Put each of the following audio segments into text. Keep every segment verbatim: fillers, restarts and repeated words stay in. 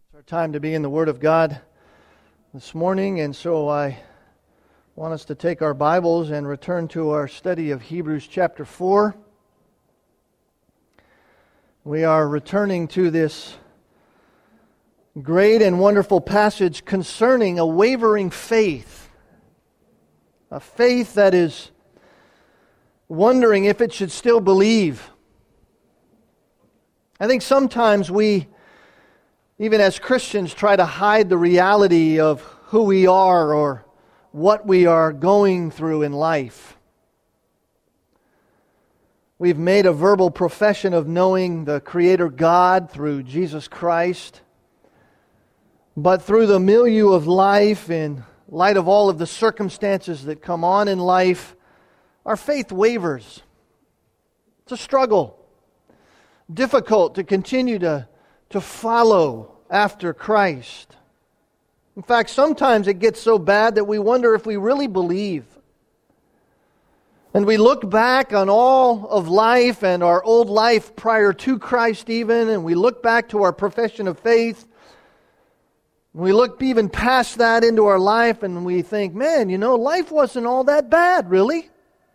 It's our time to be in the Word of God this morning, and so I want us to take our Bibles and return to our study of Hebrews chapter four. We are returning to this great and wonderful passage concerning a wavering faith, a faith that is wondering if it should still believe. I think sometimes we, even as Christians, try to hide the reality of who we are or what we are going through in life. We've made a verbal profession of knowing the Creator God through Jesus Christ, but through the milieu of life, in light of all of the circumstances that come on in life, our faith wavers. It's a struggle. Difficult to continue to, to follow after Christ. In fact, sometimes it gets so bad that we wonder if we really believe. And we look back on all of life and our old life prior to Christ even, and we look back to our profession of faith. We look even past that into our life and we think, man, you know, life wasn't all that bad, really.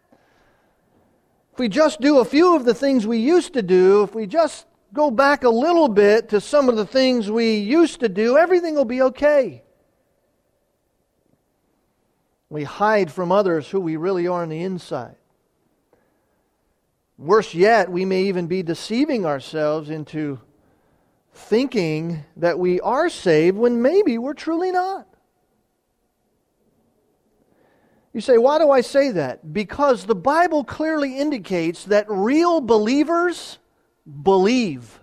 If we just do a few of the things we used to do, if we just go back a little bit to some of the things we used to do, everything will be okay. We hide from others who we really are on the inside. Worse yet, we may even be deceiving ourselves into thinking that we are saved when maybe we're truly not. You say, why do I say that? Because the Bible clearly indicates that real believers believe.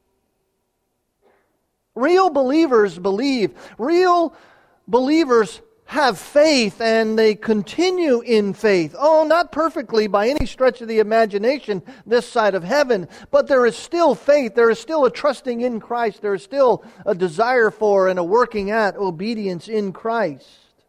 Real believers believe. Real believers have faith and they continue in faith. Oh, not perfectly by any stretch of the imagination this side of heaven, but there is still faith. There is still a trusting in Christ. There is still a desire for and a working at obedience in Christ.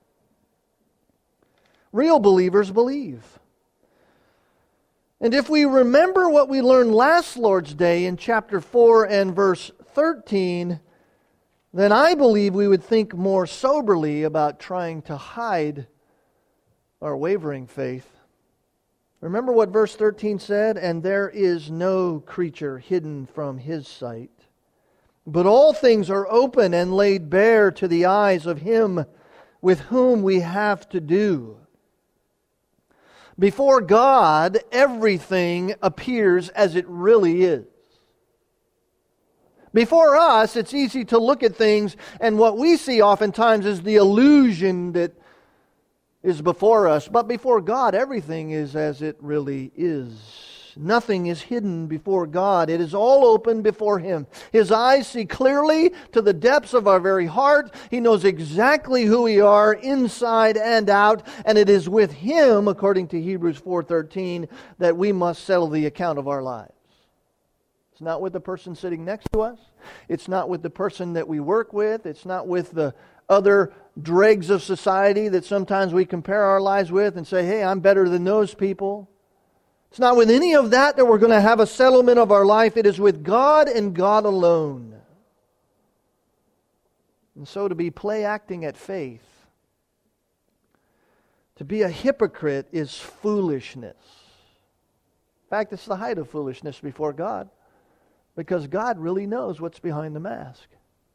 Real believers believe. And if we remember what we learned last Lord's Day in chapter four and verse thirteen, then I believe we would think more soberly about trying to hide our wavering faith. Remember what verse thirteen said? And there is no creature hidden from His sight, but all things are open and laid bare to the eyes of Him with whom we have to do. Before God, everything appears as it really is. Before us, it's easy to look at things, and what we see oftentimes is the illusion that is before us. But before God, everything is as it really is. Nothing is hidden before God. It is all open before Him. His eyes see clearly to the depths of our very heart. He knows exactly who we are inside and out. And it is with Him, according to Hebrews four thirteen, that we must settle the account of our lives. It's not with the person sitting next to us. It's not with the person that we work with. It's not with the other dregs of society that sometimes we compare our lives with and say, hey, I'm better than those people. It's not with any of that that we're going to have a settlement of our life. It is with God and God alone. And so to be play acting at faith, to be a hypocrite is foolishness. In fact, it's the height of foolishness before God, because God really knows what's behind the mask.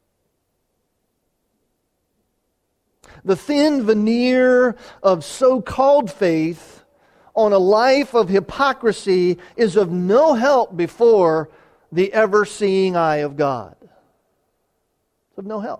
The thin veneer of so-called faith on a life of hypocrisy is of no help before the ever-seeing eye of God. It's of no help.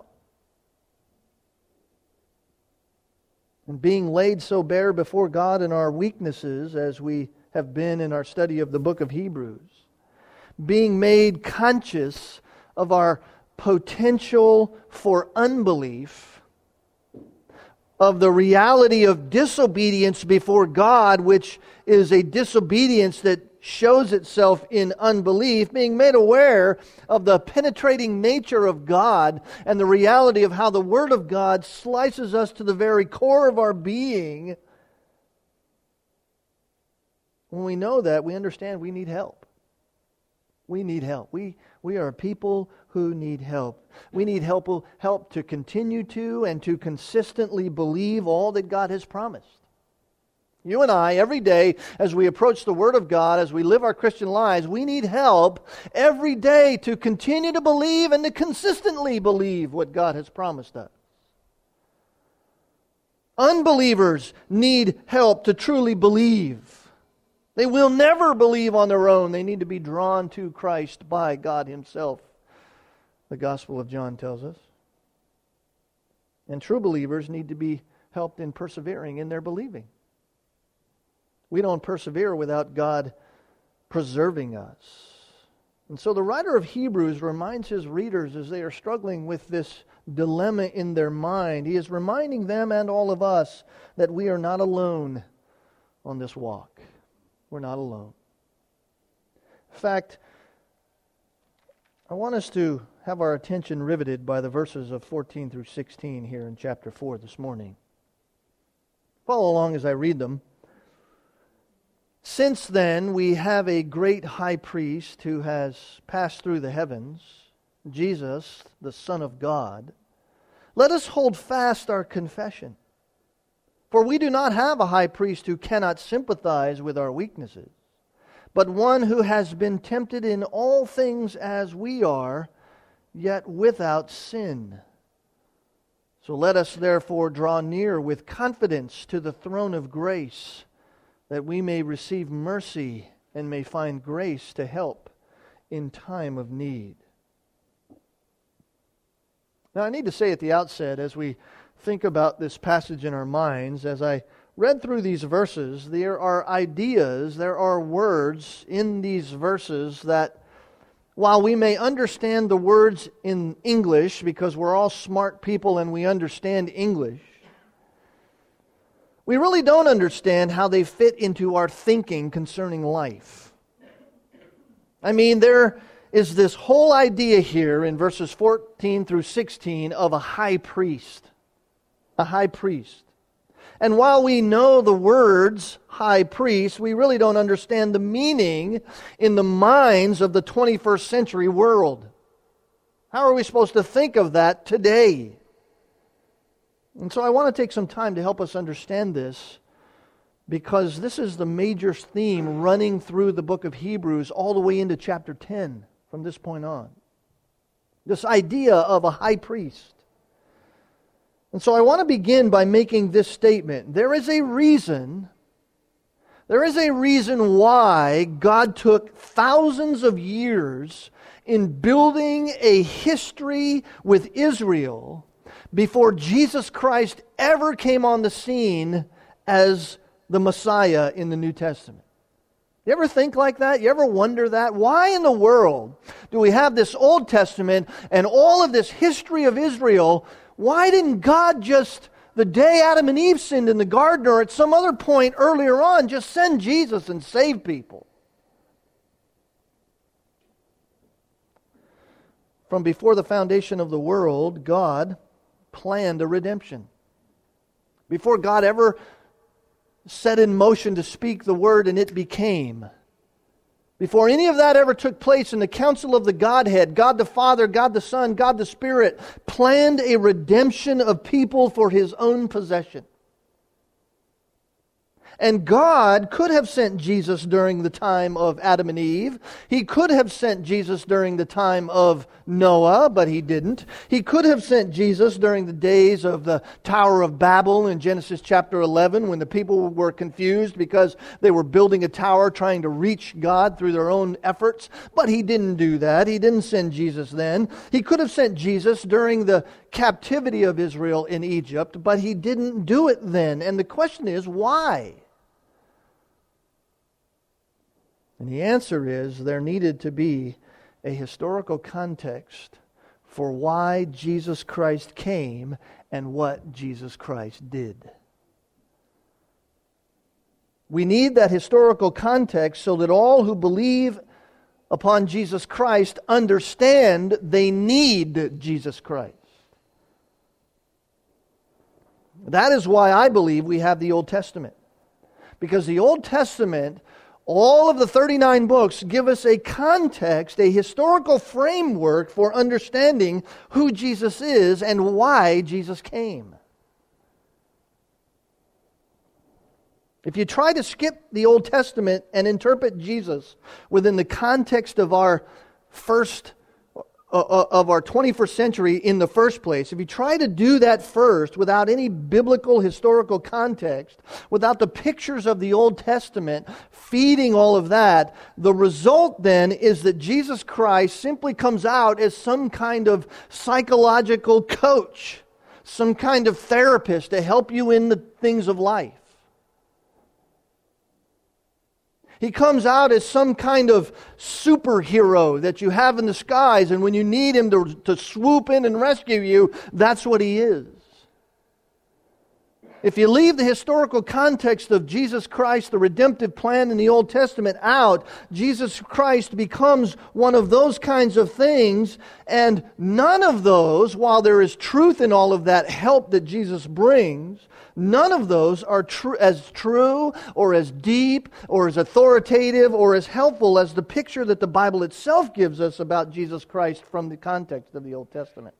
And being laid so bare before God in our weaknesses, as we have been in our study of the book of Hebrews, being made conscious of our potential for unbelief, of the reality of disobedience before God, which is a disobedience that shows itself in unbelief, being made aware of the penetrating nature of God and the reality of how the Word of God slices us to the very core of our being. When we know that, we understand we need help. We need help. We, we are people who need help. We need help, help to continue to and to consistently believe all that God has promised. You and I, every day, as we approach the Word of God, as we live our Christian lives, we need help every day to continue to believe and to consistently believe what God has promised us. Unbelievers need help to truly believe. They will never believe on their own. They need to be drawn to Christ by God Himself, the Gospel of John tells us. And true believers need to be helped in persevering in their believing. We don't persevere without God preserving us. And so the writer of Hebrews reminds his readers as they are struggling with this dilemma in their mind. He is reminding them and all of us that we are not alone on this walk. We're not alone. In fact, I want us to have our attention riveted by the verses of fourteen through sixteen here in chapter four this morning. Follow along as I read them. Since then we have a great high priest who has passed through the heavens, Jesus, the Son of God, let us hold fast our confession. For we do not have a high priest who cannot sympathize with our weaknesses, but one who has been tempted in all things as we are, yet without sin. So let us therefore draw near with confidence to the throne of grace, that we may receive mercy and may find grace to help in time of need. Now I need to say at the outset, as we think about this passage in our minds, as I read through these verses, there are ideas, there are words in these verses that, while we may understand the words in English, because we're all smart people and we understand English, we really don't understand how they fit into our thinking concerning life. I mean, there is this whole idea here in verses fourteen through sixteen of a high priest. A high priest. And while we know the words high priest, we really don't understand the meaning in the minds of the twenty-first century world. How are we supposed to think of that today? And so I want to take some time to help us understand this, because this is the major theme running through the book of Hebrews all the way into chapter ten from this point on. This idea of a high priest. And so I want to begin by making this statement. There is a reason, there is a reason why God took thousands of years in building a history with Israel before Jesus Christ ever came on the scene as the Messiah in the New Testament. You ever think like that? You ever wonder that? Why in the world do we have this Old Testament and all of this history of Israel? Why didn't God just, the day Adam and Eve sinned in the garden or at some other point earlier on, just send Jesus and save people? From before the foundation of the world, God planned a redemption. Before God ever set in motion to speak the word and it became. Before any of that ever took place in the council of the Godhead, God the Father, God the Son, God the Spirit planned a redemption of people for His own possession. And God could have sent Jesus during the time of Adam and Eve. He could have sent Jesus during the time of Noah, but He didn't. He could have sent Jesus during the days of the Tower of Babel in Genesis chapter eleven, when the people were confused because they were building a tower trying to reach God through their own efforts. But He didn't do that. He didn't send Jesus then. He could have sent Jesus during the captivity of Israel in Egypt, but He didn't do it then. And the question is, why? And the answer is, there needed to be a historical context for why Jesus Christ came and what Jesus Christ did. We need that historical context so that all who believe upon Jesus Christ understand they need Jesus Christ. That is why I believe we have the Old Testament. Because the Old Testament All of the thirty-nine books give us a context, a historical framework for understanding who Jesus is and why Jesus came. If you try to skip the Old Testament and interpret Jesus within the context of our first uh, of our twenty-first century in the first place, if you try to do that first without any biblical historical context, without the pictures of the Old Testament feeding all of that, the result then is that Jesus Christ simply comes out as some kind of psychological coach, some kind of therapist to help you in the things of life. He comes out as some kind of superhero that you have in the skies, and when you need Him to, to swoop in and rescue you, that's what He is. If you leave the historical context of Jesus Christ, the redemptive plan in the Old Testament out, Jesus Christ becomes one of those kinds of things, and none of those, while there is truth in all of that help that Jesus brings, none of those are tr- as true or as deep or as authoritative or as helpful as the picture that the Bible itself gives us about Jesus Christ from the context of the Old Testament.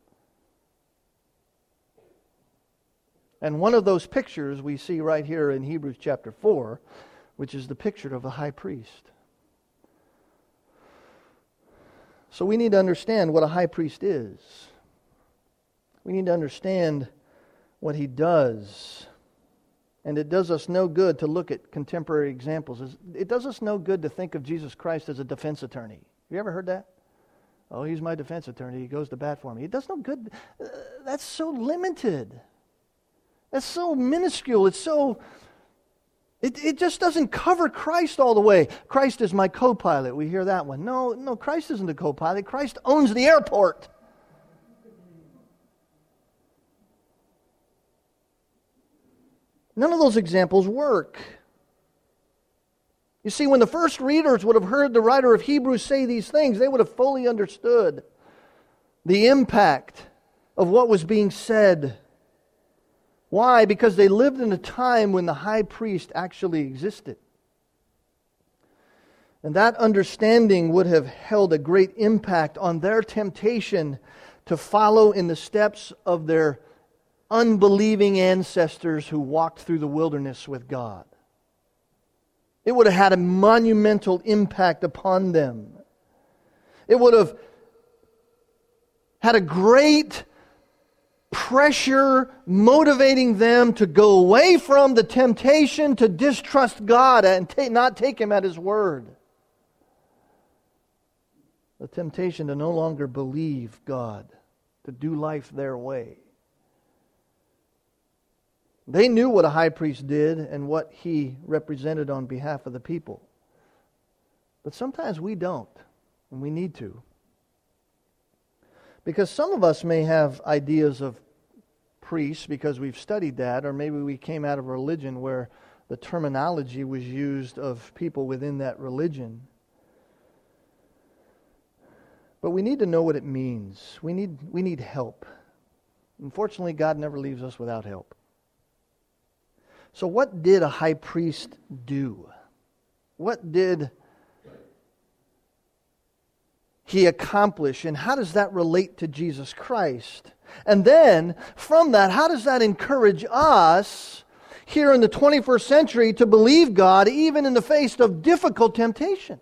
And one of those pictures we see right here in Hebrews chapter four, which is the picture of a high priest. So we need to understand what a high priest is. We need to understand what he does. And it does us no good to look at contemporary examples. It does us no good to think of Jesus Christ as a defense attorney. Have you ever heard that? Oh, he's my defense attorney. He goes to bat for me. It does no good. Uh, that's so limited. That's so minuscule. It's so... It, it just doesn't cover Christ all the way. Christ is my co-pilot. We hear that one. No, no, Christ isn't the co-pilot. Christ owns the airport. None of those examples work. You see, when the first readers would have heard the writer of Hebrews say these things, they would have fully understood the impact of what was being said. Why? Because they lived in a time when the high priest actually existed. And that understanding would have held a great impact on their temptation to follow in the steps of their unbelieving ancestors who walked through the wilderness with God. It would have had a monumental impact upon them. It would have had a great pressure motivating them to go away from the temptation to distrust God and ta- not take Him at His word. The temptation to no longer believe God, to do life their way. They knew what a high priest did and what he represented on behalf of the people. But sometimes we don't, and we need to. Because some of us may have ideas of priests because we've studied that, or maybe we came out of a religion where the terminology was used of people within that religion. But we need to know what it means. We need, we need help. Unfortunately, God never leaves us without help. So what did a high priest do? What did he accomplish? And how does that relate to Jesus Christ? And then, from that, how does that encourage us here in the twenty-first century to believe God even in the face of difficult temptation?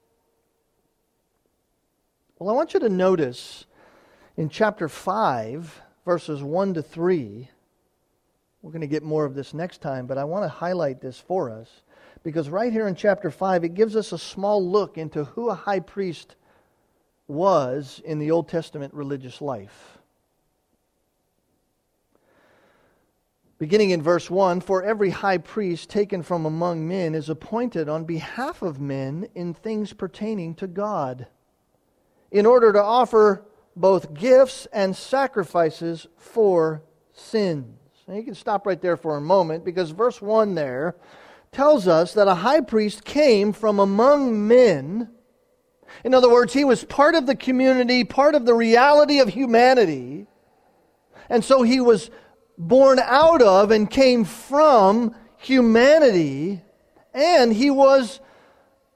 Well, I want you to notice in chapter five, verses one to three, we're going to get more of this next time, but I want to highlight this for us because right here in chapter five, it gives us a small look into who a high priest was in the Old Testament religious life. Beginning in verse one, "For every high priest taken from among men is appointed on behalf of men in things pertaining to God, in order to offer both gifts and sacrifices for sins." Now you can stop right there for a moment because verse one there tells us that a high priest came from among men. In other words, he was part of the community, part of the reality of humanity. And so he was born out of and came from humanity, and he was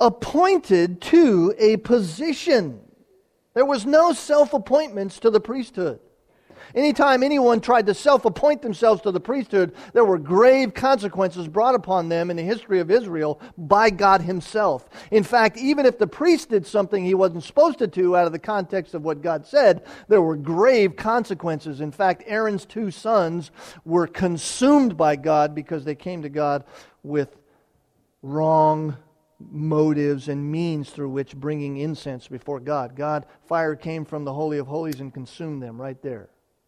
appointed to a position. There was no self-appointments to the priesthood. Anytime anyone tried to self-appoint themselves to the priesthood, there were grave consequences brought upon them in the history of Israel by God Himself. In fact, even if the priest did something he wasn't supposed to do out of the context of what God said, there were grave consequences. In fact, Aaron's two sons were consumed by God because they came to God with wrong motives and means through which bringing incense before God. God, fire came from the Holy of Holies and consumed them right there.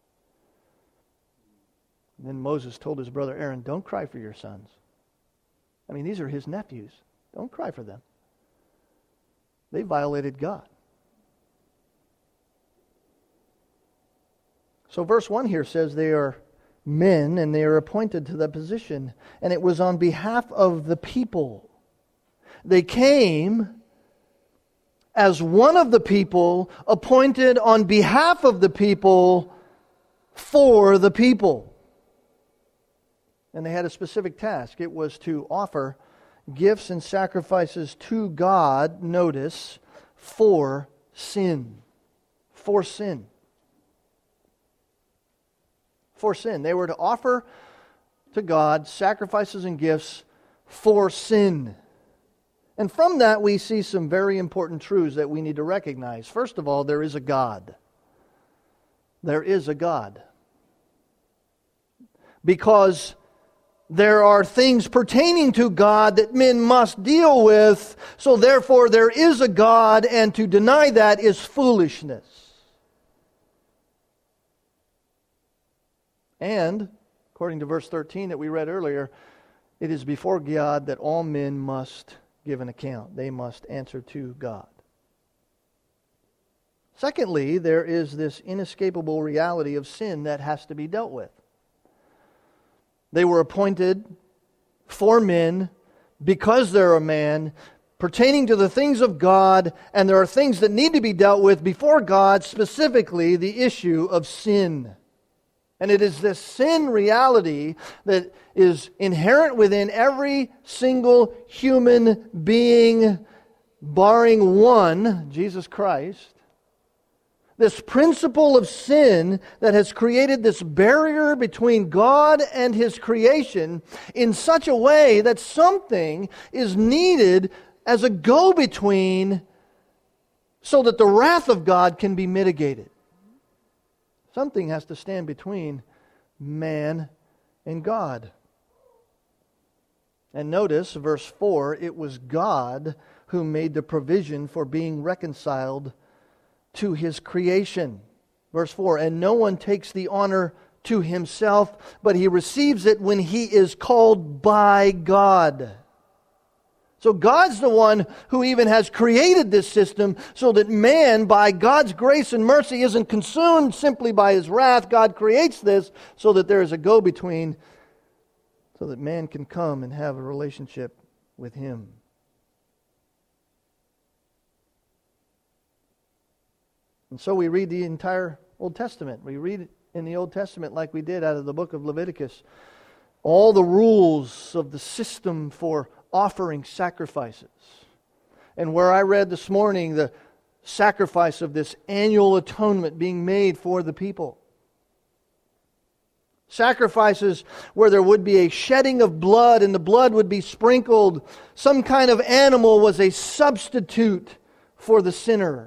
And then Moses told his brother Aaron, don't cry for your sons. I mean, these are his nephews. Don't cry for them. They violated God. So verse one here says they are men and they are appointed to that position. And it was on behalf of the people. They came as one of the people, appointed on behalf of the people for the people. And they had a specific task. It was to offer gifts and sacrifices to God, notice, for sin. For sin. For sin. They were to offer to God sacrifices and gifts for sin. And from that we see some very important truths that we need to recognize. First of all, there is a God. There is a God. Because there are things pertaining to God that men must deal with, so therefore there is a God, and to deny that is foolishness. And, according to verse thirteen that we read earlier, it is before God that all men must give an account. They must answer to God. Secondly, there is this inescapable reality of sin that has to be dealt with. They were appointed for men because they're a man, pertaining to the things of God, and there are things that need to be dealt with before God, specifically the issue of sin. And it is this sin reality that is inherent within every single human being, barring one, Jesus Christ. This principle of sin that has created this barrier between God and His creation in such a way that something is needed as a go-between so that the wrath of God can be mitigated. Something has to stand between man and God. And notice, verse four, it was God who made the provision for being reconciled to His creation. Verse four, and no one takes the honor to himself, but he receives it when he is called by God. So God's the one who even has created this system so that man, by God's grace and mercy, isn't consumed simply by His wrath. God creates this so that there is a go-between, so that man can come and have a relationship with Him. And so we read the entire Old Testament. We read it in the Old Testament like we did out of the book of Leviticus. All the rules of the system for offering sacrifices. And where I read this morning the sacrifice of this annual atonement being made for the people. Sacrifices where there would be a shedding of blood and the blood would be sprinkled. Some kind of animal was a substitute for the sinner.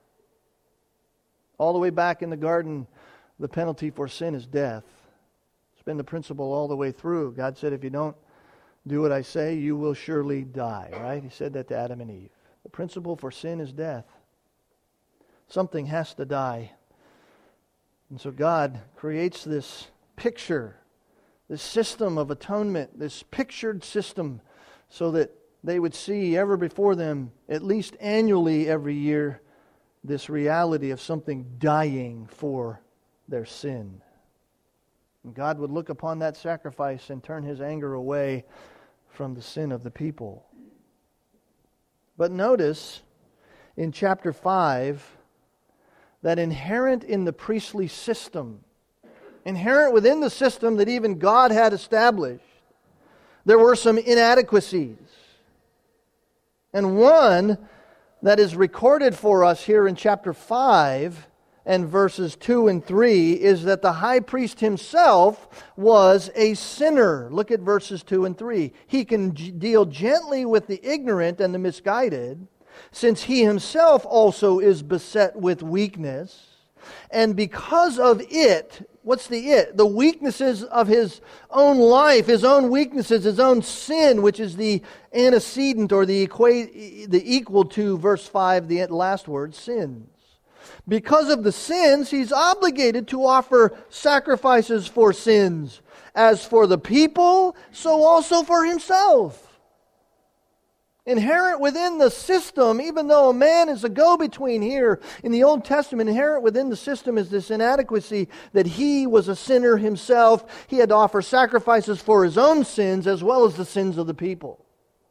All the way back in the garden, the penalty for sin is death. It's been the principle all the way through. God said, if you don't do what I say, you will surely die, right? He said that to Adam and Eve. The principle for sin is death. Something has to die. And so God creates this picture, this system of atonement, this pictured system, so that they would see ever before them, at least annually every year, this reality of something dying for their sin. And God would look upon that sacrifice and turn His anger away from the sin of the people. But notice in chapter five that inherent in the priestly system, inherent within the system that even God had established, there were some inadequacies. And one that is recorded for us here in chapter five and verses two and three is that the high priest himself was a sinner. Look at verses two and three. He can g- deal gently with the ignorant and the misguided, since he himself also is beset with weakness. And because of it, what's the it? The weaknesses of his own life, his own weaknesses, his own sin, which is the antecedent or the, equa- the equal to verse five, the last word, sins. Because of the sins, he's obligated to offer sacrifices for sins. As for the people, so also for himself. Inherent within the system, even though a man is a go-between here in the Old Testament, inherent within the system is this inadequacy that he was a sinner himself. He had to offer sacrifices for his own sins as well as the sins of the people.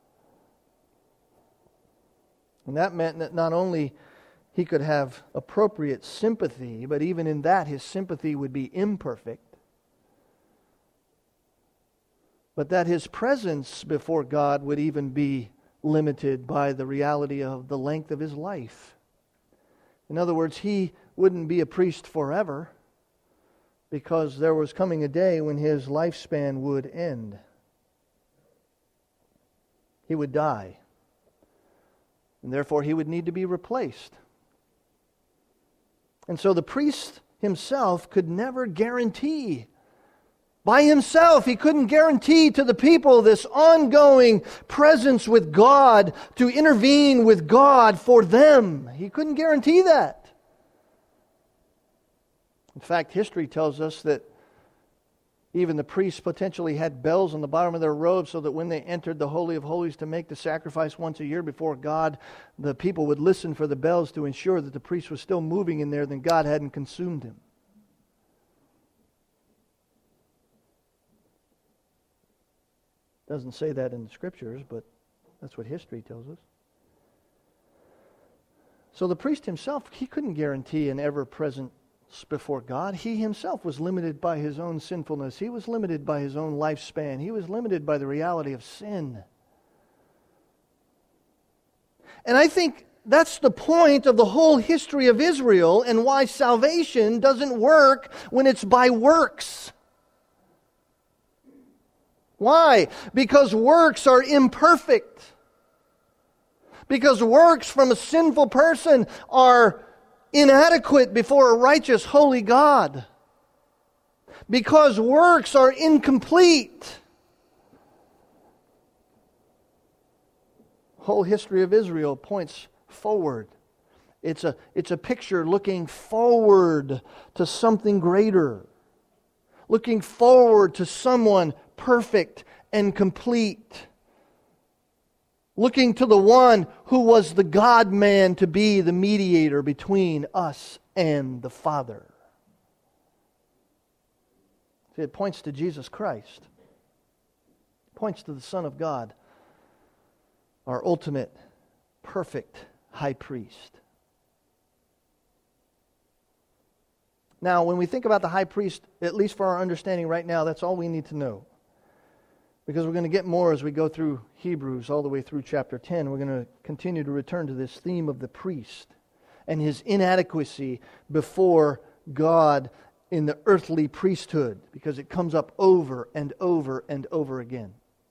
And that meant that not only he could have appropriate sympathy, but even in that his sympathy would be imperfect. But that his presence before God would even be limited by the reality of the length of his life. In other words, he wouldn't be a priest forever because there was coming a day when his lifespan would end. He would die. And therefore he would need to be replaced. And so the priest himself could never guarantee by himself, he couldn't guarantee to the people this ongoing presence with God, to intervene with God for them. He couldn't guarantee that. In fact, history tells us that even the priests potentially had bells on the bottom of their robes so that when they entered the Holy of Holies to make the sacrifice once a year before God, the people would listen for the bells to ensure that the priest was still moving in there, then God hadn't consumed him. Doesn't say that in the Scriptures, but that's what history tells us. So the priest himself, he couldn't guarantee an ever-presence before God. He himself was limited by his own sinfulness. He was limited by his own lifespan. He was limited by the reality of sin. And I think that's the point of the whole history of Israel and why salvation doesn't work when it's by works. Why? Because works are imperfect. Because works from a sinful person are inadequate before a righteous, holy God. Because works are incomplete. The whole history of Israel points forward. It's a, it's a picture looking forward to something greater. Looking forward to someone perfect and complete. Looking to the one who was the God-man to be the mediator between us and the Father. See, it points to Jesus Christ. It points to the Son of God, our ultimate, perfect high priest. Now, when we think about the high priest, at least for our understanding right now, that's all we need to know. Because we're going to get more as we go through Hebrews all the way through chapter ten. We're going to continue to return to this theme of the priest and his inadequacy before God in the earthly priesthood, because it comes up over and over and over again.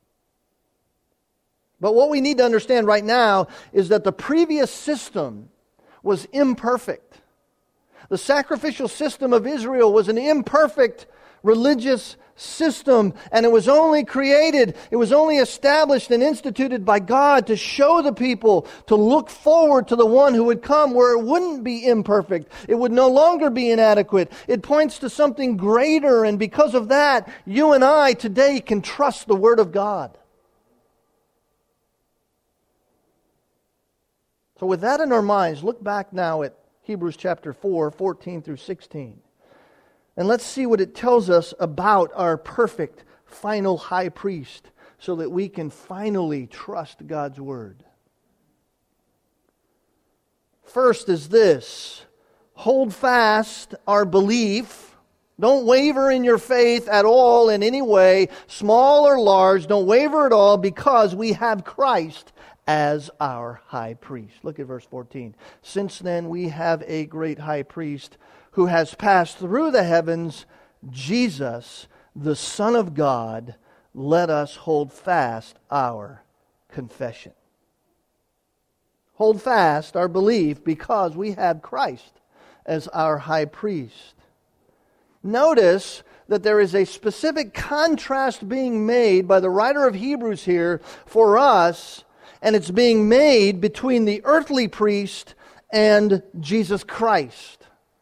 But what we need to understand right now is that the previous system was imperfect. The sacrificial system of Israel was an imperfect religious system, and it was only created, it was only established and instituted by God to show the people to look forward to the one who would come where it wouldn't be imperfect. It would no longer be inadequate. It points to something greater, and because of that, you and I today can trust the Word of God. So with that in our minds, look back now at Hebrews chapter four, fourteen through sixteen. And let's see what it tells us about our perfect final high priest so that we can finally trust God's Word. First is this: hold fast our belief. Don't waver in your faith at all in any way, small or large. Don't waver at all, because we have Christ as our high priest. Look at verse fourteen. Since then we have a great high priest who has passed through the heavens, Jesus, the Son of God. Let us hold fast our confession. Hold fast our belief because we have Christ as our high priest. Notice that there is a specific contrast being made by the writer of Hebrews here for us, and it's being made between the earthly priest and Jesus Christ.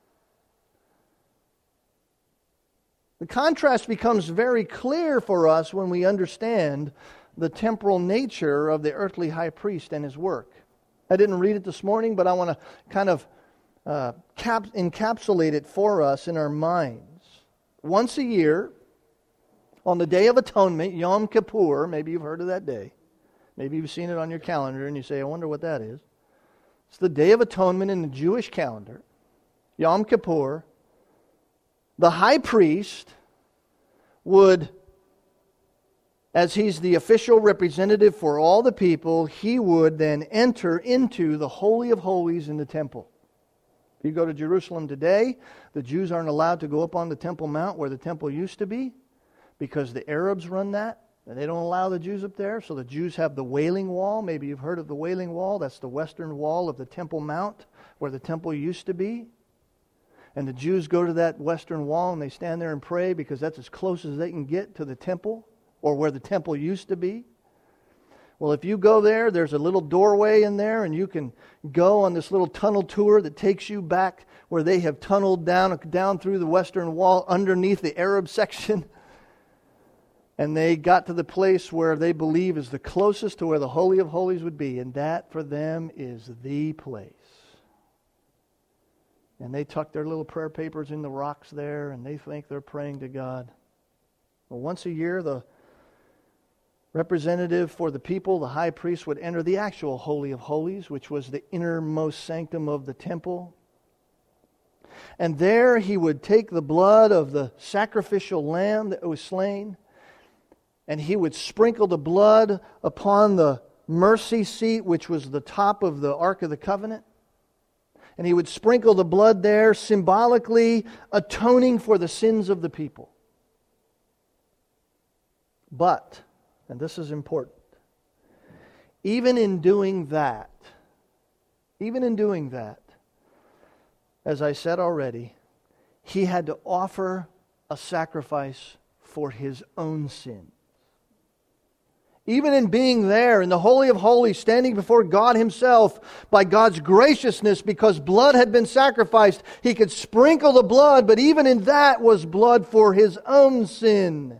The contrast becomes very clear for us when we understand the temporal nature of the earthly high priest and his work. I didn't read it this morning, but I want to kind of uh, cap- encapsulate it for us in our minds. Once a year, on the Day of Atonement, Yom Kippur, maybe you've heard of that day. Maybe you've seen it on your calendar and you say, I wonder what that is. It's the Day of Atonement in the Jewish calendar. Yom Kippur. The high priest would, as he's the official representative for all the people, he would then enter into the Holy of Holies in the temple. If you go to Jerusalem today, the Jews aren't allowed to go up on the Temple Mount where the temple used to be because the Arabs run that, and they don't allow the Jews up there. So the Jews have the Wailing Wall. Maybe you've heard of the Wailing Wall. That's the western wall of the Temple Mount where the temple used to be. And the Jews go to that western wall and they stand there and pray because that's as close as they can get to the temple or where the temple used to be. Well, if you go there, there's a little doorway in there and you can go on this little tunnel tour that takes you back where they have tunneled down, down through the western wall underneath the Arab section. And they got to the place where they believe is the closest to where the Holy of Holies would be. And that for them is the place. And they tuck their little prayer papers in the rocks there, and they think they're praying to God. Well, once a year, the representative for the people, the high priest, would enter the actual Holy of Holies, which was the innermost sanctum of the temple. And there he would take the blood of the sacrificial lamb that was slain, and he would sprinkle the blood upon the mercy seat, which was the top of the Ark of the Covenant. And he would sprinkle the blood there, symbolically atoning for the sins of the people. But, and this is important, even in doing that, even in doing that, as I said already, he had to offer a sacrifice for his own sin. Even in being there in the Holy of Holies, standing before God Himself, by God's graciousness, because blood had been sacrificed, He could sprinkle the blood, but even in that was blood for His own sin.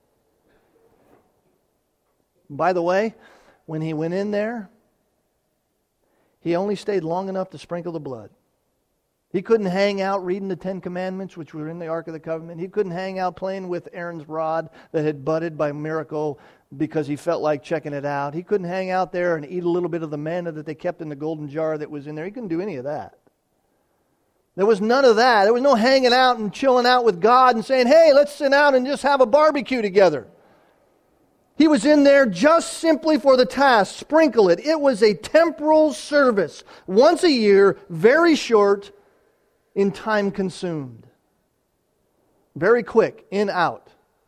By the way, when He went in there, He only stayed long enough to sprinkle the blood. He couldn't hang out reading the Ten Commandments, which were in the Ark of the Covenant. He couldn't hang out playing with Aaron's rod that had budded by miracle because he felt like checking it out. He couldn't hang out there and eat a little bit of the manna that they kept in the golden jar that was in there. He couldn't do any of that. There was none of that. There was no hanging out and chilling out with God and saying, hey, let's sit down and just have a barbecue together. He was in there just simply for the task, sprinkle it. It was a temporal service, once a year, very short, in time consumed. Very quick, in, out.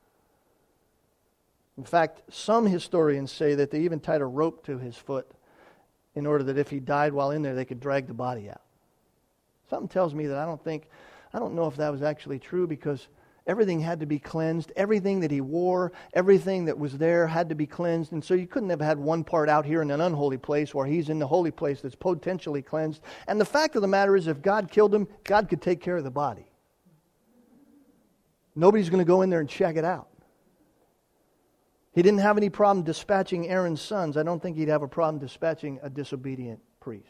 In fact, some historians say that they even tied a rope to his foot in order that if he died while in there, they could drag the body out. Something tells me that I don't think, I don't know if that was actually true because everything had to be cleansed. Everything that he wore, everything that was there had to be cleansed. And so you couldn't have had one part out here in an unholy place where he's in the holy place that's potentially cleansed. And the fact of the matter is, if God killed him, God could take care of the body. Nobody's going to go in there and check it out. He didn't have any problem dispatching Aaron's sons. I don't think he'd have a problem dispatching a disobedient priest.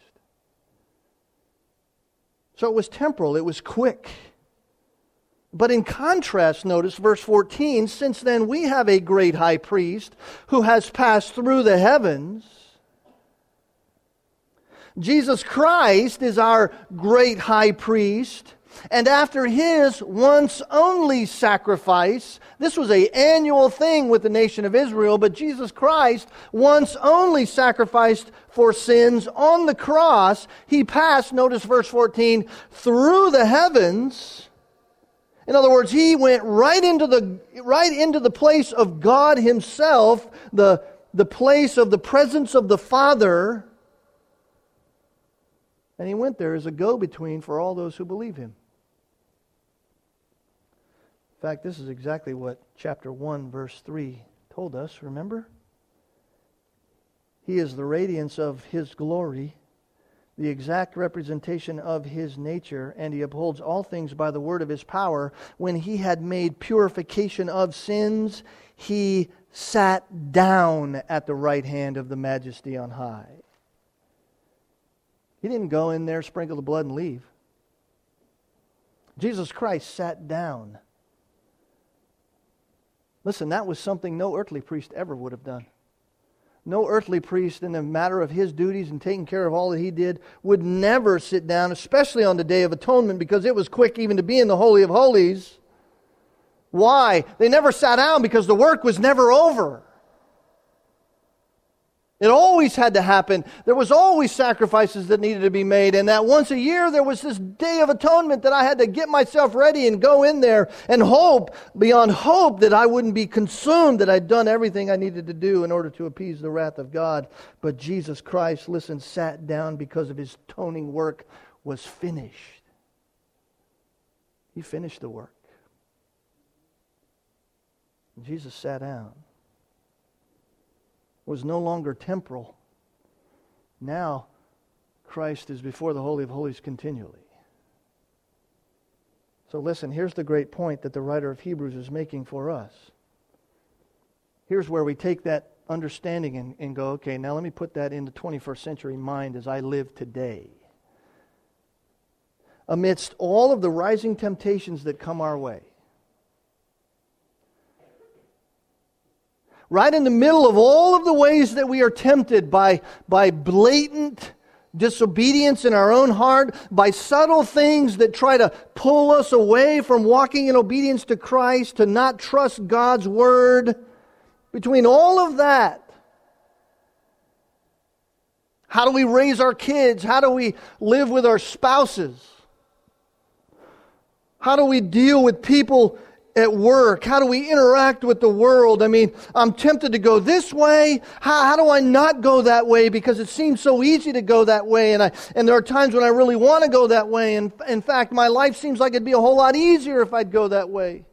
So it was temporal. It was quick. But in contrast, notice verse fourteen, since then we have a great high priest who has passed through the heavens. Jesus Christ is our great high priest. And after His once only sacrifice, this was an annual thing with the nation of Israel, but Jesus Christ once only sacrificed for sins on the cross. He passed, notice verse fourteen, through the heavens. In other words, He went right into the right into the place of God Himself, the, the place of the presence of the Father. And He went there as a go-between for all those who believe Him. In fact, this is exactly what chapter one, verse three told us, remember? He is the radiance of His glory, the exact representation of His nature, and He upholds all things by the word of His power. When He had made purification of sins, He sat down at the right hand of the Majesty on high. He didn't go in there, sprinkle the blood, and leave. Jesus Christ sat down. Listen, that was something no earthly priest ever would have done. No earthly priest, in the matter of his duties and taking care of all that he did, would never sit down, especially on the Day of Atonement, because it was quick even to be in the Holy of Holies. Why? They never sat down because the work was never over. It always had to happen. There was always sacrifices that needed to be made. And that once a year there was this Day of Atonement that I had to get myself ready and go in there and hope, beyond hope, that I wouldn't be consumed, that I'd done everything I needed to do in order to appease the wrath of God. But Jesus Christ, listen, sat down because of His atoning work was finished. He finished the work. Jesus sat down. Was no longer temporal. Now, Christ is before the Holy of Holies continually. So listen, here's the great point that the writer of Hebrews is making for us. Here's where we take that understanding and, and go, okay, now let me put that in the twenty-first century mind as I live today. Amidst all of the rising temptations that come our way, right in the middle of all of the ways that we are tempted by, by blatant disobedience in our own heart, by subtle things that try to pull us away from walking in obedience to Christ, to not trust God's Word, between all of that, how do we raise our kids? How do we live with our spouses? How do we deal with people at work? How do we interact with the world? I mean, I'm tempted to go this way. How, how do I not go that way? Because it seems so easy to go that way. And I and there are times when I really want to go that way. And in fact, my life seems like it'd be a whole lot easier if I'd go that way.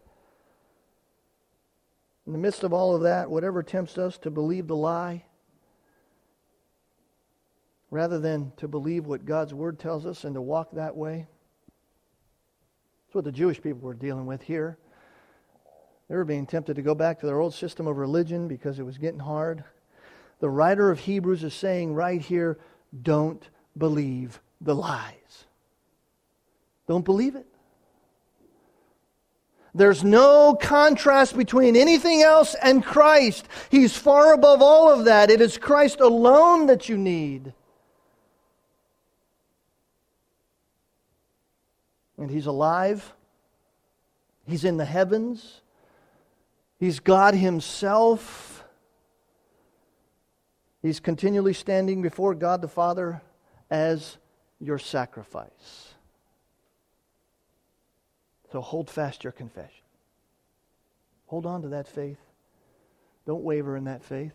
In the midst of all of that, whatever tempts us to believe the lie, rather than to believe what God's Word tells us and to walk that way. That's what the Jewish people were dealing with here. They were being tempted to go back to their old system of religion because it was getting hard. The writer of Hebrews is saying right here, don't believe the lies. Don't believe it. There's no contrast between anything else and Christ. He's far above all of that. It is Christ alone that you need. And He's alive. He's in the heavens. He's God Himself. He's continually standing before God the Father as your sacrifice. So hold fast your confession. Hold on to that faith. Don't waver in that faith.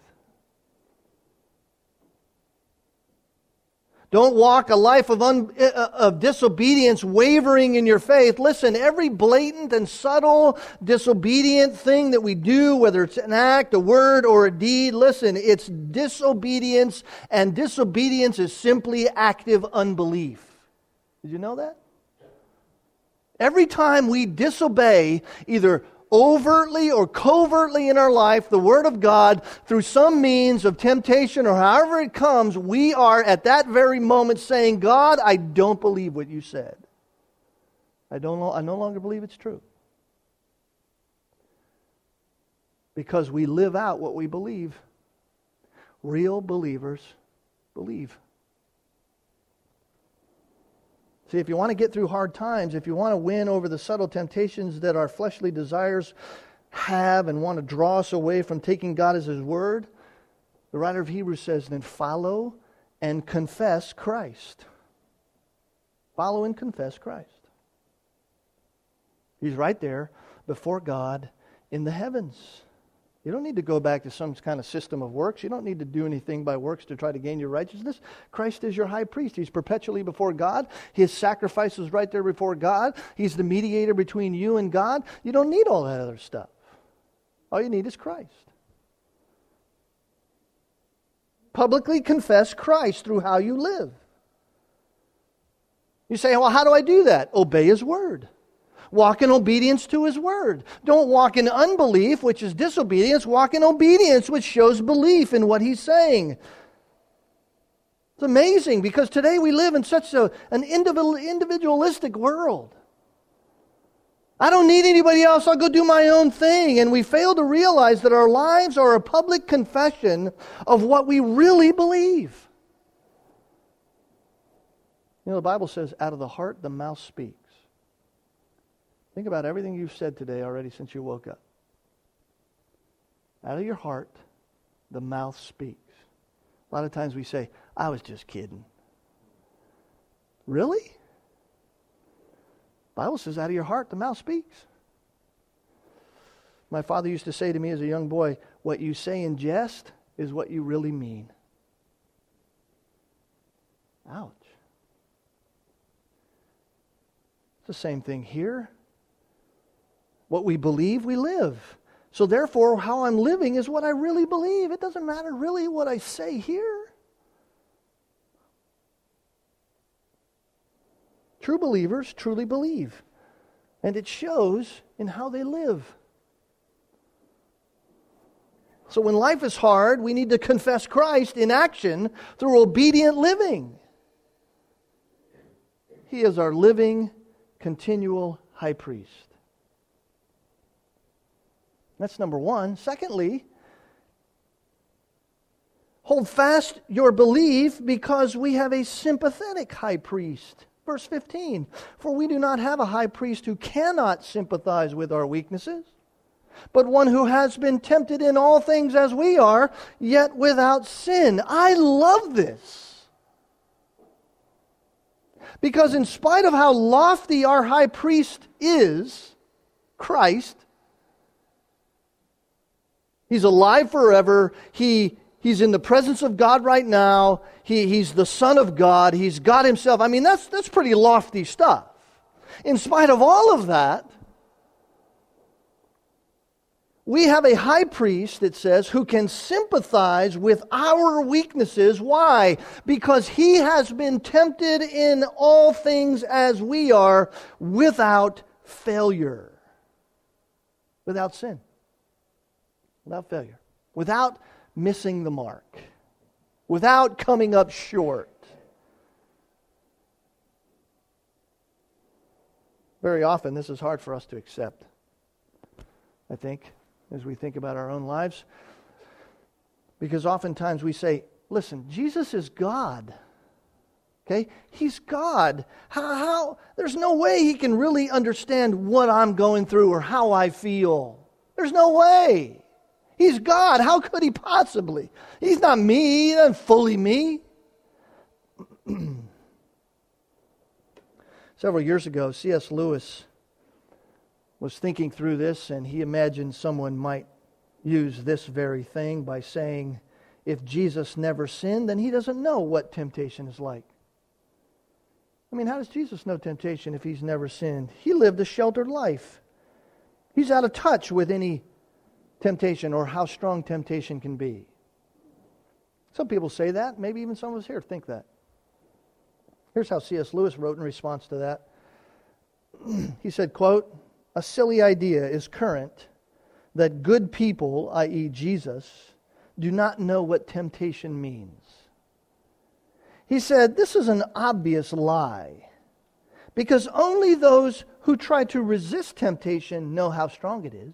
Don't walk a life of, un, of disobedience, wavering in your faith. Listen, every blatant and subtle disobedient thing that we do, whether it's an act, a word, or a deed, listen, it's disobedience, and disobedience is simply active unbelief. Did you know that? Every time we disobey, either overtly or covertly in our life, the Word of God, through some means of temptation or however it comes, we are at that very moment saying, God, I don't believe what you said. I don't. I no longer believe it's true. Because we live out what we believe. Real believers believe. See, if you want to get through hard times, if you want to win over the subtle temptations that our fleshly desires have and want to draw us away from taking God as His Word, the writer of Hebrews says, then follow and confess Christ. Follow and confess Christ. He's right there before God in the heavens. You don't need to go back to some kind of system of works. You don't need to do anything by works to try to gain your righteousness. Christ is your high priest. He's perpetually before God. His sacrifice is right there before God. He's the mediator between you and God. You don't need all that other stuff. All you need is Christ. Publicly confess Christ through how you live. You say, well, how do I do that? Obey His Word. Walk in obedience to His Word. Don't walk in unbelief, which is disobedience. Walk in obedience, which shows belief in what He's saying. It's amazing because today we live in such a, an individualistic world. I don't need anybody else. I'll go do my own thing. And we fail to realize that our lives are a public confession of what we really believe. You know, the Bible says, out of the heart, the mouth speaks. Think about everything you've said today already since you woke up. Out of your heart, the mouth speaks. A lot of times we say, I was just kidding. Really? The Bible says, out of your heart, the mouth speaks. My father used to say to me as a young boy, what you say in jest is what you really mean. Ouch. It's the same thing here. What we believe, we live. So therefore, how I'm living is what I really believe. It doesn't matter really what I say here. True believers truly believe. And it shows in how they live. So when life is hard, we need to confess Christ in action through obedient living. He is our living, continual high priest. That's number one. Secondly, hold fast your belief because we have a sympathetic high priest. Verse fifteen, for we do not have a high priest who cannot sympathize with our weaknesses, but one who has been tempted in all things as we are, yet without sin. I love this. Because in spite of how lofty our high priest is, Christ, He's alive forever. He, he's in the presence of God right now. He, he's the Son of God. He's God Himself. I mean, that's, that's pretty lofty stuff. In spite of all of that, we have a high priest, it says, who can sympathize with our weaknesses. Why? Because He has been tempted in all things as we are, without failure. Without sin. Without failure. Without missing the mark. Without coming up short. Very often this is hard for us to accept, I think, as we think about our own lives. Because oftentimes we say, listen, Jesus is God. Okay? He's God. How, how? There's no way He can really understand what I'm going through or how I feel. There's no way. He's God. How could He possibly? He's not me. He's not fully me. Several years ago, C S Lewis was thinking through this, and he imagined someone might use this very thing by saying, if Jesus never sinned, then He doesn't know what temptation is like. I mean, how does Jesus know temptation if He's never sinned? He lived a sheltered life. He's out of touch with any temptation or how strong temptation can be. Some people say that. Maybe even some of us here think that. Here's how C S Lewis wrote in response to that. He said, quote, a silly idea is current that good people, that is. Jesus, do not know what temptation means. He said, this is an obvious lie, because only those who try to resist temptation know how strong it is.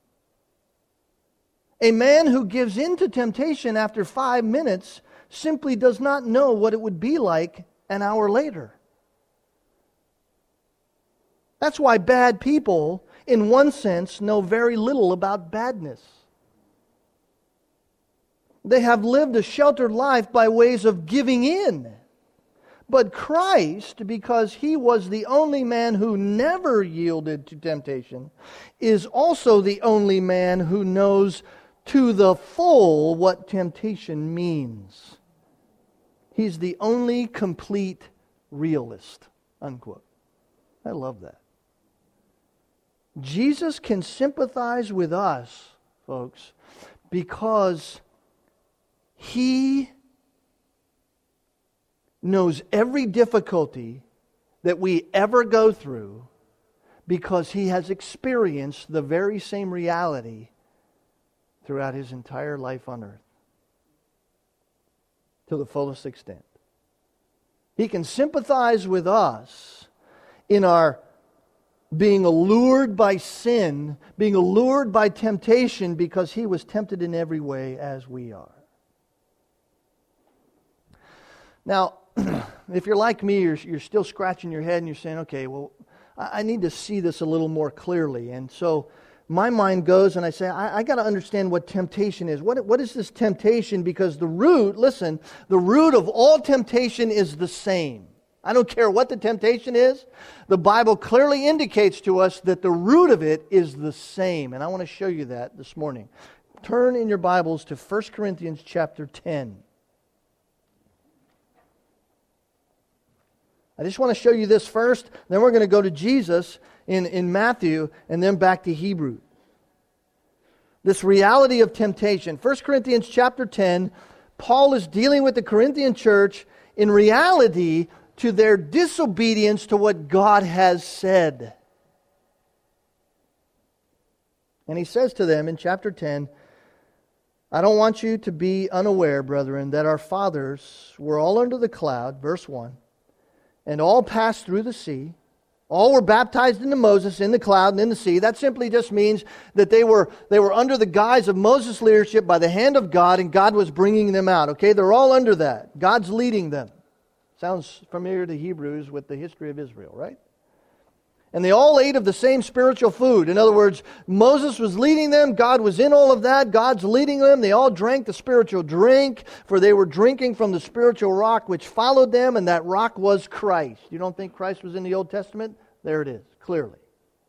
A man who gives in to temptation after five minutes simply does not know what it would be like an hour later. That's why bad people, in one sense, know very little about badness. They have lived a sheltered life by ways of giving in. But Christ, because He was the only man who never yielded to temptation, is also the only man who knows to the full what temptation means. He's the only complete realist, unquote. I love that. Jesus can sympathize with us, folks, because He knows every difficulty that we ever go through, because He has experienced the very same reality throughout His entire life on earth to the fullest extent. He can sympathize with us in our being allured by sin, being allured by temptation, because He was tempted in every way as we are. Now, if you're like me, you're, you're still scratching your head and you're saying, okay, well, I, I need to see this a little more clearly. And so my mind goes and I say, I, I got to understand what temptation is. What, what is this temptation? Because the root, listen, the root of all temptation is the same. I don't care what the temptation is. The Bible clearly indicates to us that the root of it is the same. And I want to show you that this morning. Turn in your Bibles to First Corinthians chapter ten. I just want to show you this first, then we're going to go to Jesus in, in Matthew, and then back to Hebrew. This reality of temptation. First Corinthians chapter ten, Paul is dealing with the Corinthian church in reality to their disobedience to what God has said. And he says to them in chapter ten, I don't want you to be unaware, brethren, that our fathers were all under the cloud, verse one, and all passed through the sea. All were baptized into Moses in the cloud and in the sea. That simply just means that they were they were under the guise of Moses' leadership by the hand of God, and God was bringing them out. Okay, they're all under that. God's leading them. Sounds familiar to Hebrews with the history of Israel, right? And they all ate of the same spiritual food. In other words, Moses was leading them. God was in all of that. God's leading them. They all drank the spiritual drink, for they were drinking from the spiritual rock which followed them, and that rock was Christ. You don't think Christ was in the Old Testament? There it is, clearly.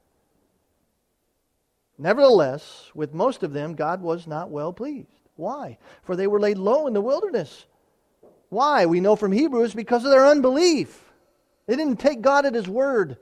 Nevertheless, with most of them, God was not well pleased. Why? For they were laid low in the wilderness. Why? We know from Hebrews, because of their unbelief. They didn't take God at His word.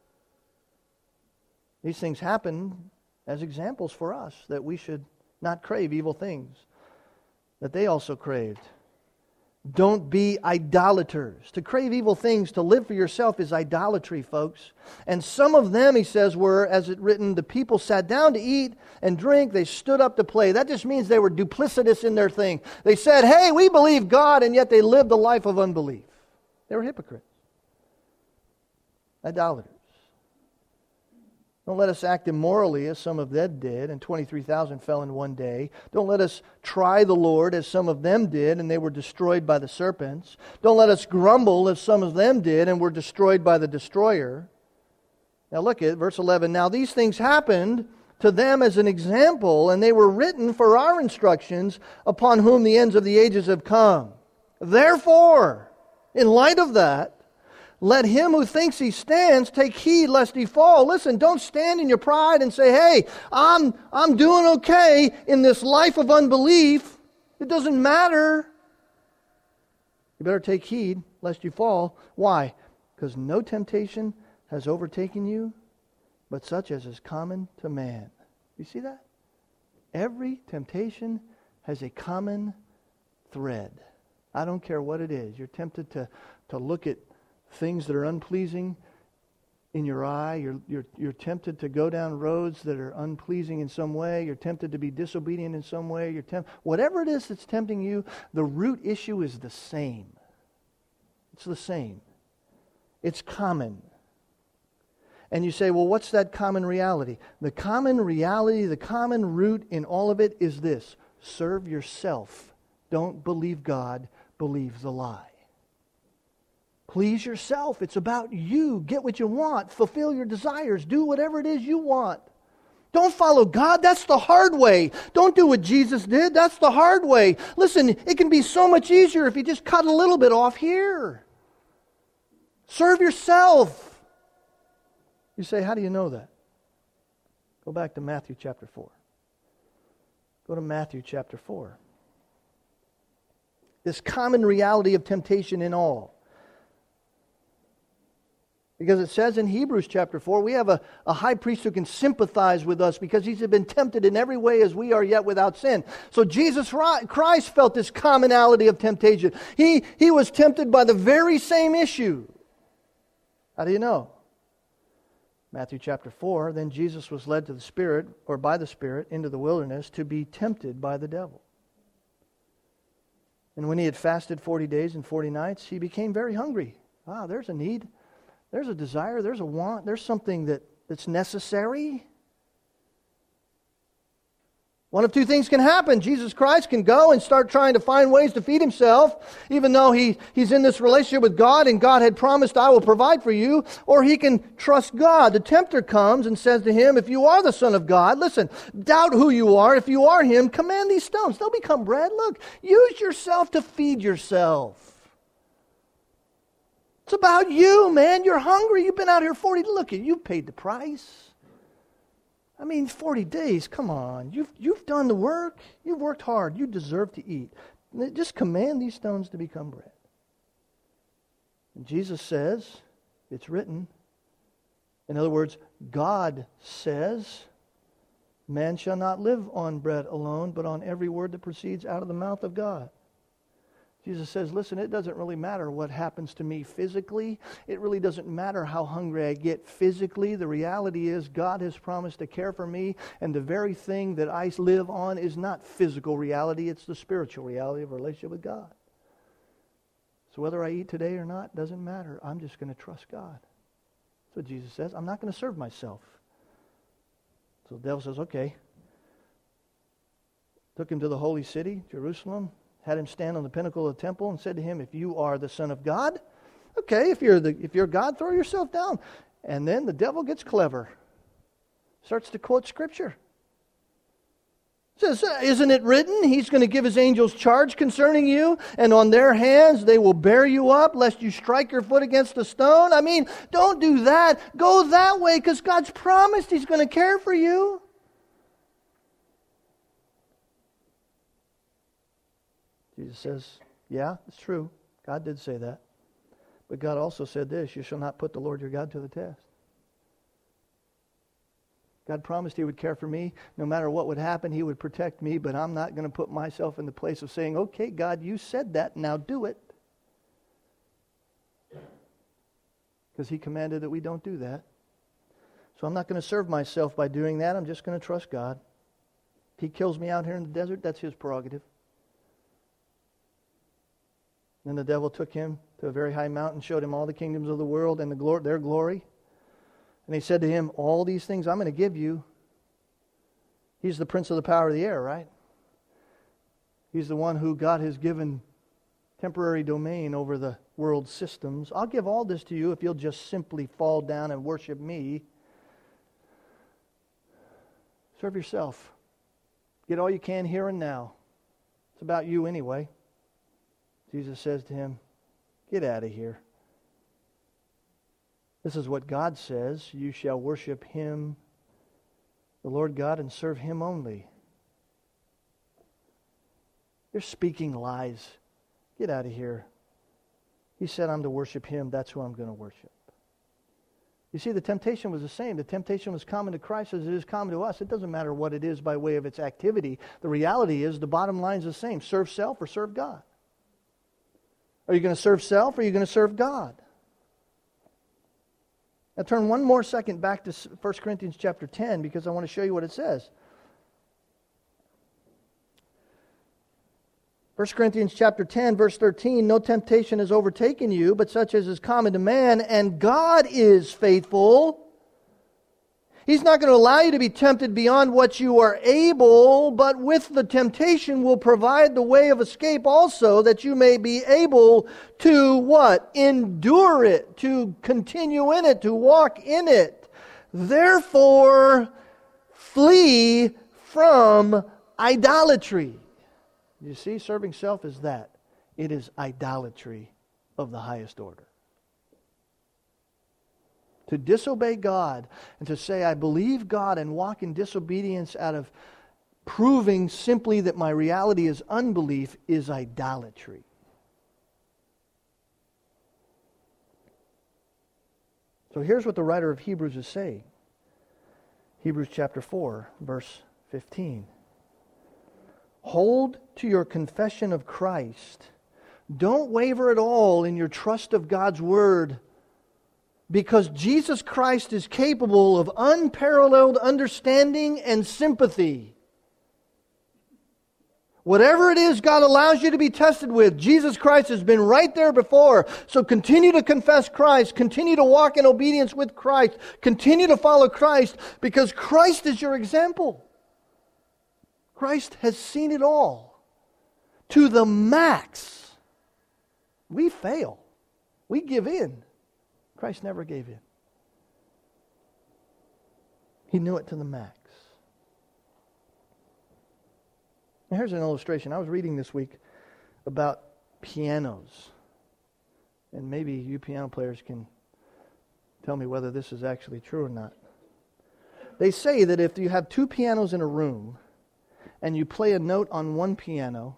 These things happen as examples for us, that we should not crave evil things that they also craved. Don't be idolaters. To crave evil things, to live for yourself, is idolatry, folks. And some of them, he says, were, as it written, the people sat down to eat and drink. They stood up to play. That just means they were duplicitous in their thing. They said, hey, we believe God, and yet they lived a life of unbelief. They were hypocrites. Idolaters. Don't let us act immorally as some of them did, and twenty-three thousand fell in one day. Don't let us try the Lord as some of them did, and they were destroyed by the serpents. Don't let us grumble as some of them did, and were destroyed by the destroyer. Now look at verse eleven. Now these things happened to them as an example, and they were written for our instructions, upon whom the ends of the ages have come. Therefore, in light of that, let him who thinks he stands take heed lest he fall. Listen, don't stand in your pride and say, hey, I'm, I'm doing okay in this life of unbelief. It doesn't matter. You better take heed lest you fall. Why? Because no temptation has overtaken you, but such as is common to man. You see that? Every temptation has a common thread. I don't care what it is. You're tempted to, to look at things that are unpleasing in your eye. You're, you're, you're tempted to go down roads that are unpleasing in some way. You're tempted to be disobedient in some way. You're temp- Whatever it is that's tempting you, the root issue is the same. It's the same. It's common. And you say, well, what's that common reality? The common reality, the common root in all of it is this: serve yourself. Don't believe God, believe the lie. Please yourself. It's about you. Get what you want. Fulfill your desires. Do whatever it is you want. Don't follow God. That's the hard way. Don't do what Jesus did. That's the hard way. Listen, it can be so much easier if you just cut a little bit off here. Serve yourself. You say, how do you know that? Go back to Matthew chapter four. Go to Matthew chapter four. This common reality of temptation in all. Because it says in Hebrews chapter four, we have a, a high priest who can sympathize with us because he's been tempted in every way as we are yet without sin. So Jesus Christ felt this commonality of temptation. He, he was tempted by the very same issue. How do you know? Matthew chapter four, then Jesus was led to the Spirit, or by the Spirit, into the wilderness to be tempted by the devil. And when he had fasted forty days and forty nights, he became very hungry. Ah, there's a need. There's a desire, there's a want, there's something that, that's necessary. One of two things can happen. Jesus Christ can go and start trying to find ways to feed himself, even though he, he's in this relationship with God and God had promised, I will provide for you. Or he can trust God. The tempter comes and says to him, if you are the Son of God, listen, doubt who you are. If you are him, command these stones. They'll become bread. Look, use yourself to feed yourself. It's about you, man. You're hungry. You've been out here forty. Look at you. You've paid the price. I mean, forty days. Come on. You've, you've done the work. You've worked hard. You deserve to eat. Just command these stones to become bread. And Jesus says, it's written. In other words, God says, man shall not live on bread alone, but on every word that proceeds out of the mouth of God. Jesus says, listen, it doesn't really matter what happens to me physically. It really doesn't matter how hungry I get physically. The reality is God has promised to care for me, and the very thing that I live on is not physical reality. It's the spiritual reality of a relationship with God. So whether I eat today or not doesn't matter. I'm just going to trust God. That's what Jesus says. I'm not going to serve myself. So the devil says, okay. Took him to the holy city, Jerusalem. Had him stand on the pinnacle of the temple and said to him, if you are the Son of God, okay, if you're the if you're God, throw yourself down. And then the devil gets clever. Starts to quote Scripture. Says, isn't it written, he's going to give his angels charge concerning you, and on their hands they will bear you up, lest you strike your foot against a stone? I mean, don't do that. Go that way, because God's promised he's going to care for you. Jesus says, yeah, it's true. God did say that. But God also said this, you shall not put the Lord your God to the test. God promised he would care for me. No matter what would happen, he would protect me, but I'm not going to put myself in the place of saying, okay, God, you said that, now do it. Because he commanded that we don't do that. So I'm not going to serve myself by doing that. I'm just going to trust God. If he kills me out here in the desert, that's his prerogative. Then the devil took him to a very high mountain, showed him all the kingdoms of the world and the glory, their glory. And he said to him, all these things I'm going to give you. He's the prince of the power of the air, right? He's the one who God has given temporary domain over the world systems. I'll give all this to you if you'll just simply fall down and worship me. Serve yourself. Get all you can here and now. It's about you anyway. Jesus says to him, get out of here. This is what God says. You shall worship him, the Lord God, and serve him only. You're speaking lies. Get out of here. He said, I'm to worship him. That's who I'm going to worship. You see, the temptation was the same. The temptation was common to Christ as it is common to us. It doesn't matter what it is by way of its activity. The reality is the bottom line is the same. Serve self or serve God. Are you going to serve self or are you going to serve God? Now turn one more second back to First Corinthians chapter ten because I want to show you what it says. First Corinthians chapter ten, verse thirteen, no temptation has overtaken you, but such as is common to man, and God is faithful. He's not going to allow you to be tempted beyond what you are able, but with the temptation will provide the way of escape also, that you may be able to what? Endure it, to continue in it, to walk in it. Therefore, flee from idolatry. You see, serving self is that. It is idolatry of the highest order. To disobey God and to say, I believe God, and walk in disobedience out of proving simply that my reality is unbelief, is idolatry. So here's what the writer of Hebrews is saying. Hebrews chapter four, verse fifteen. Hold to your confession of Christ. Don't waver at all in your trust of God's Word, because Jesus Christ is capable of unparalleled understanding and sympathy. Whatever it is God allows you to be tested with, Jesus Christ has been right there before. So continue to confess Christ. Continue to walk in obedience with Christ. Continue to follow Christ, because Christ is your example. Christ has seen it all to the max. We fail. We give in. Christ never gave in. He knew it to the max. Now here's an illustration. I was reading this week about pianos. And maybe you piano players can tell me whether this is actually true or not. They say that if you have two pianos in a room and you play a note on one piano,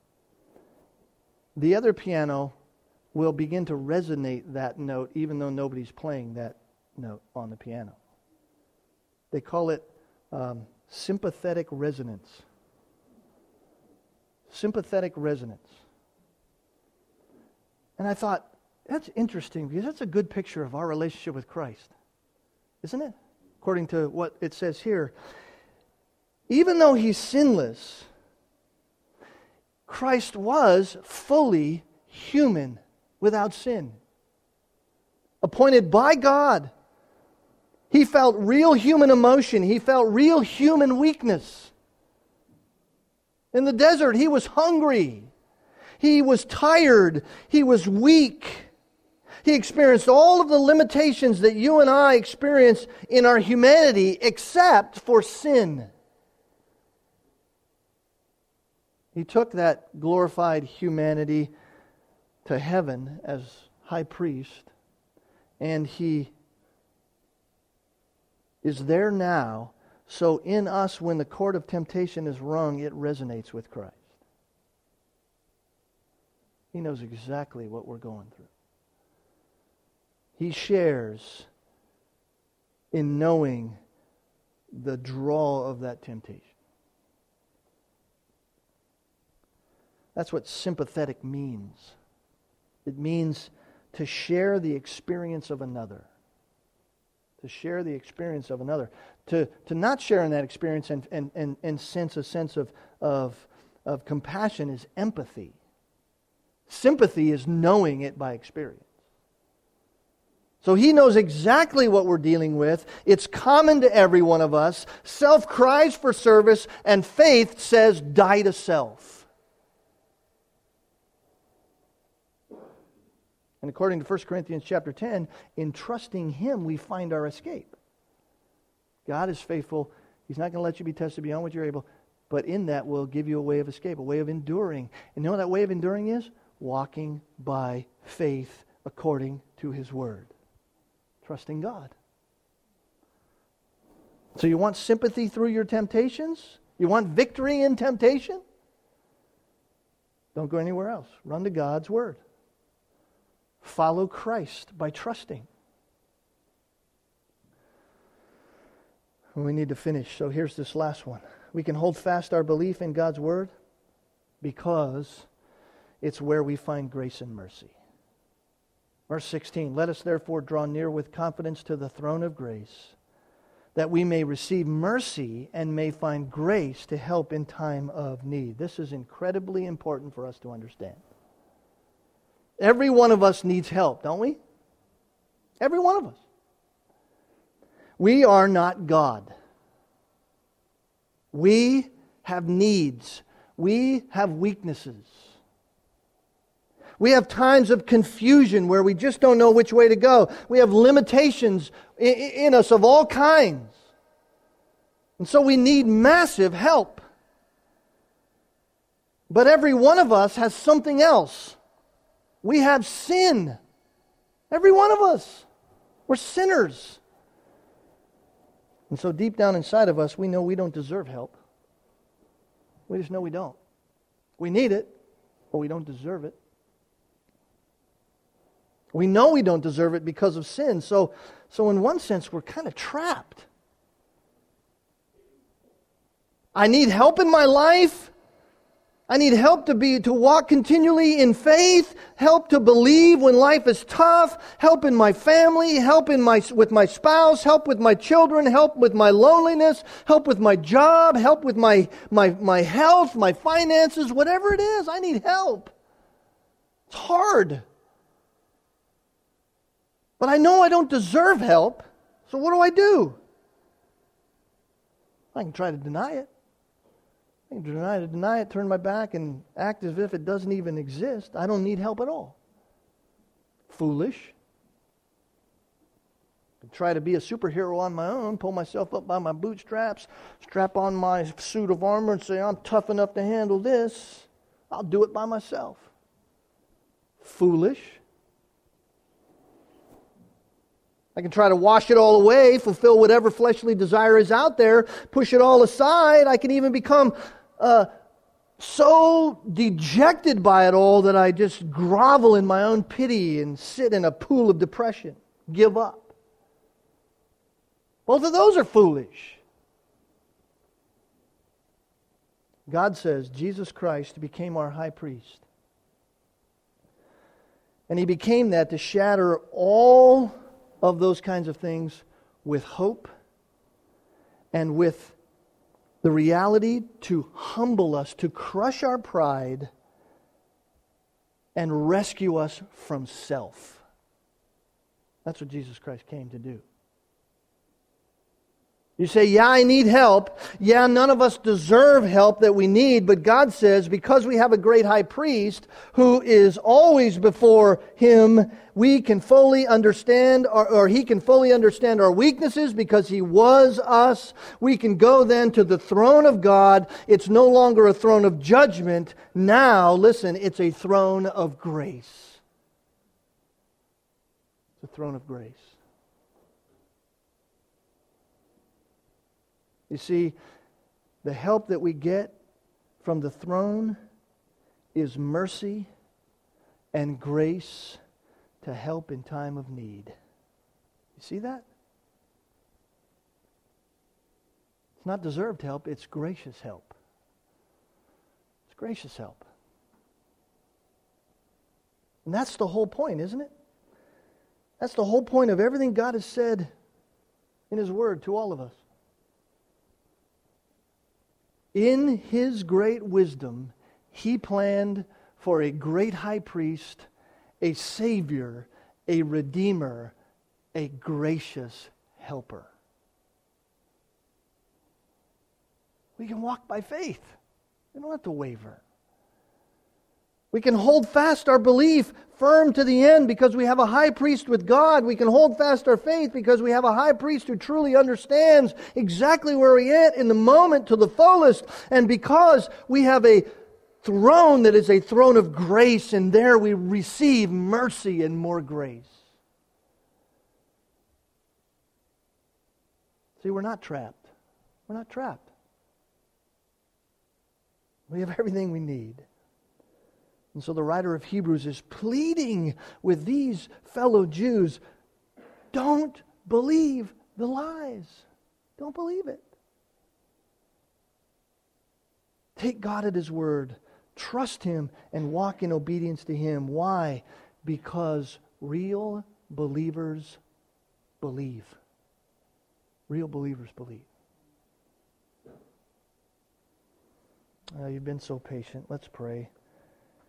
the other piano will begin to resonate that note even though nobody's playing that note on the piano. They call it um, sympathetic resonance. Sympathetic resonance. And I thought, that's interesting, because that's a good picture of our relationship with Christ. Isn't it? According to what it says here. Even though He's sinless, Christ was fully human, without sin. Appointed by God. He felt real human emotion. He felt real human weakness. In the desert, He was hungry. He was tired. He was weak. He experienced all of the limitations that you and I experience in our humanity, except for sin. He took that glorified humanity to heaven as high priest, and He is there now. So in us, when the cord of temptation is rung, it resonates with Christ. He knows exactly what we're going through. He shares in knowing the draw of that temptation. That's what sympathetic means. It means to share the experience of another. To share the experience of another. To, to not share in that experience and, and, and, and sense a sense of, of, of compassion is empathy. Sympathy is knowing it by experience. So He knows exactly what we're dealing with. It's common to every one of us. Self cries for service, and faith says, die to self. And according to First Corinthians chapter ten, in trusting Him we find our escape. God is faithful. He's not going to let you be tested beyond what you're able. But in that will give you a way of escape, a way of enduring. And you know what that way of enduring is? Walking by faith according to His Word. Trusting God. So you want sympathy through your temptations? You want victory in temptation? Don't go anywhere else. Run to God's Word. Follow Christ by trusting. We need to finish, so here's this last one. We can hold fast our belief in God's Word because it's where we find grace and mercy. Verse sixteen, let us therefore draw near with confidence to the throne of grace, that we may receive mercy and may find grace to help in time of need. This is incredibly important for us to understand. Every one of us needs help, don't we? Every one of us. We are not God. We have needs. We have weaknesses. We have times of confusion where we just don't know which way to go. We have limitations in us of all kinds. And so we need massive help. But every one of us has something else. We have sin. Every one of us. We're sinners. And so deep down inside of us, we know we don't deserve help. We just know we don't. We need it, but we don't deserve it. We know we don't deserve it because of sin. So, so in one sense, we're kind of trapped. I need help in my life. I need help to be to walk continually in faith, help to believe when life is tough, help in my family, help in my with my spouse, help with my children, help with my loneliness, help with my job, help with my my my health, my finances, whatever it is, I need help. It's hard. But I know I don't deserve help, so what do I do? I can try to deny it. I can deny it, deny it, turn my back, and act as if it doesn't even exist. I don't need help at all. Foolish. I can try to be a superhero on my own, pull myself up by my bootstraps, strap on my suit of armor and say, I'm tough enough to handle this. I'll do it by myself. Foolish. I can try to wash it all away, fulfill whatever fleshly desire is out there, push it all aside. I can even become uh, so dejected by it all that I just grovel in my own pity and sit in a pool of depression, give up. Both of those are foolish. God says Jesus Christ became our high priest. And He became that to shatter all of those kinds of things with hope and with the reality to humble us, to crush our pride and rescue us from self. That's what Jesus Christ came to do. You say, yeah, I need help. Yeah, none of us deserve help that we need, but God says because we have a great high priest who is always before Him, we can fully understand, or, or He can fully understand our weaknesses because He was us. We can go then to the throne of God. It's no longer a throne of judgment. Now, listen, it's a throne of grace. It's a throne of grace. You see, the help that we get from the throne is mercy and grace to help in time of need. You see that? It's not deserved help, it's gracious help. It's gracious help. And that's the whole point, isn't it? That's the whole point of everything God has said in His Word to all of us. In His great wisdom, He planned for a great high priest, a Savior, a Redeemer, a gracious helper. We can walk by faith. We don't have to waver. We can hold fast our belief firm to the end because we have a high priest with God. We can hold fast our faith because we have a high priest who truly understands exactly where we're at in the moment to the fullest. And because we have a throne that is a throne of grace, and there we receive mercy and more grace. See, we're not trapped. We're not trapped. We have everything we need. And so the writer of Hebrews is pleading with these fellow Jews, don't believe the lies. Don't believe it. Take God at His word. Trust Him and walk in obedience to Him. Why? Because real believers believe. Real believers believe. Oh, you've been so patient. Let's pray.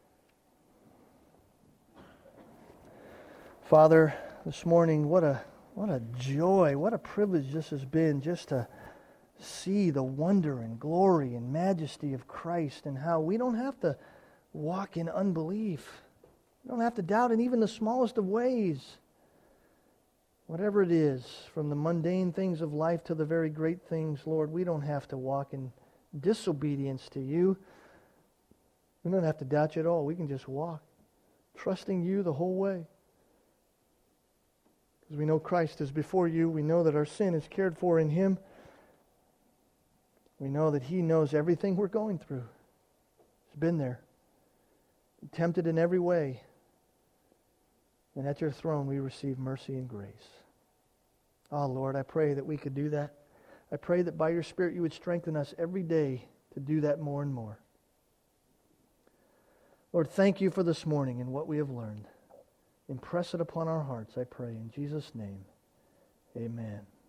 Father, this morning, what a What a joy, what a privilege this has been just to see the wonder and glory and majesty of Christ, and how we don't have to walk in unbelief. We don't have to doubt in even the smallest of ways. Whatever it is, from the mundane things of life to the very great things, Lord, we don't have to walk in disobedience to you. We don't have to doubt you at all. We can just walk, trusting you the whole way. Because we know Christ is before you. We know that our sin is cared for in Him. We know that He knows everything we're going through. He's been there, tempted in every way. And at your throne we receive mercy and grace. Oh, Lord, I pray that we could do that. I pray that by your Spirit you would strengthen us every day to do that more and more. Lord, thank you for this morning and what we have learned. Impress it upon our hearts, I pray. In Jesus' name, amen.